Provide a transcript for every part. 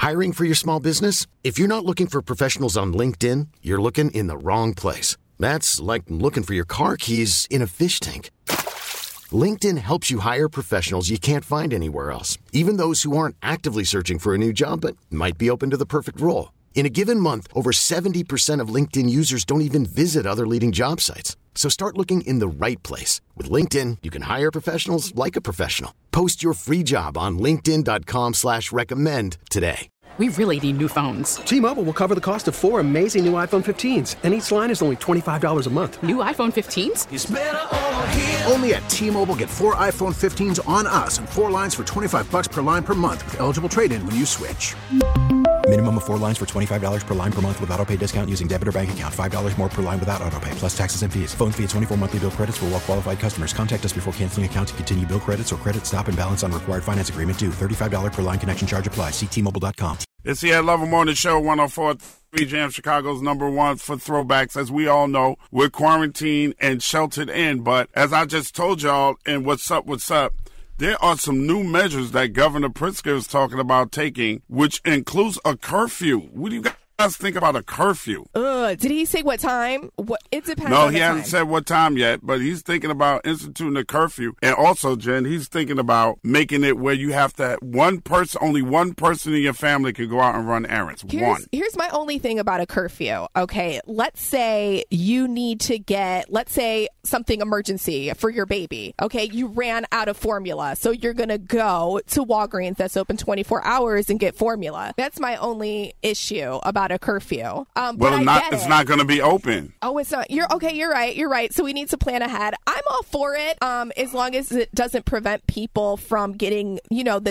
Hiring for your small business? If you're not looking for professionals on LinkedIn, you're looking in the wrong place. That's like looking for your car keys in a fish tank. LinkedIn helps you hire professionals you can't find anywhere else, even those who aren't actively searching for a new job but might be open to the perfect role. In a given month, over 70% of LinkedIn users don't even visit other leading job sites. So start looking in the right place. With LinkedIn, you can hire professionals like a professional. Post your free job on linkedin.com/recommend today. We really need new phones. T-Mobile will cover the cost of 4 amazing new iPhone 15s, and each line is only $25 a month. New iPhone 15s? It's better over here. Only at T-Mobile, get 4 iPhone 15s on us and 4 lines for $25 per line per month with eligible trade-in when you switch. Minimum of 4 lines for $25 per line per month with autopay discount using debit or bank account. $5 more per line without autopay, plus taxes and fees. Phone fee at 24 monthly bill credits for well-qualified customers. Contact us before canceling account to continue bill credits or credit stop and balance on required finance agreement due. $35 per line connection charge applies. See T-Mobile.com. It's the Ed Lover Morning Show, 104.3 Jam, Chicago's number one for throwbacks. As we all know, we're quarantined and sheltered in. But as I just told y'all in What's Up, there are some new measures that Governor Pritzker is talking about taking, which includes a curfew. What do you guys think about a curfew? Did he say what time? It depends. No, he hasn't said what time yet, but he's thinking about instituting a curfew. And also, Jen, he's thinking about making it where you have to only one person in your family can go out and run errands. Here's my only thing about a curfew. Okay, let's say you need to get, something emergency for your baby. Okay, you ran out of formula, so you're going to go to Walgreens that's open 24 hours and get formula. That's my only issue about a curfew. It's not going to be open. Oh, it's not. You're right. So we need to plan ahead. I'm all for it, as long as it doesn't prevent people from getting, the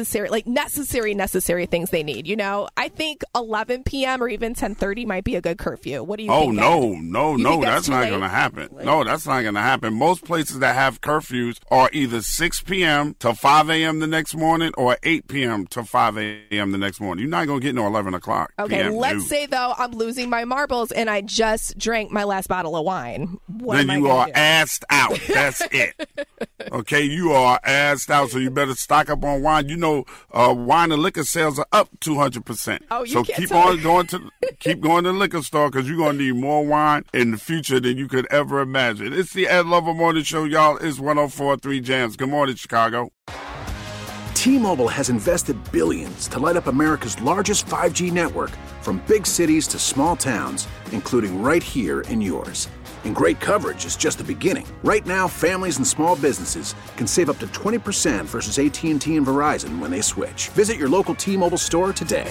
necessary things they need. I think 11 p.m. or even 10:30 might be a good curfew. What do you think? No, that's not going to happen. No, that's not going to happen. Most places that have curfews are either 6 p.m. to 5 a.m. the next morning or 8 p.m. to 5 a.m. the next morning. You're not going to get no 11 o'clock. Okay, let's say, though, I'm losing my marbles and I just drank my last bottle of wine. Then you are assed out. That's it. Okay, you are assed out, so you better stock up on wine. Wine and liquor sales are up 200%. Oh, so keep going to the liquor store because you're going to need more wine in the future than you could ever imagine. It's the Ed Lover Morning Show, y'all. It's 104.3 Jams. Good morning, Chicago. T-Mobile has invested billions to light up America's largest 5G network, from big cities to small towns, including right here in yours. And great coverage is just the beginning. Right now, families and small businesses can save up to 20% versus AT&T and Verizon when they switch. Visit your local T-Mobile store today.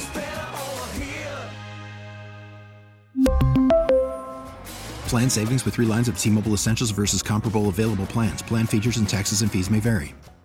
Plan savings with 3 lines of T-Mobile Essentials versus comparable available plans. Plan features and taxes and fees may vary.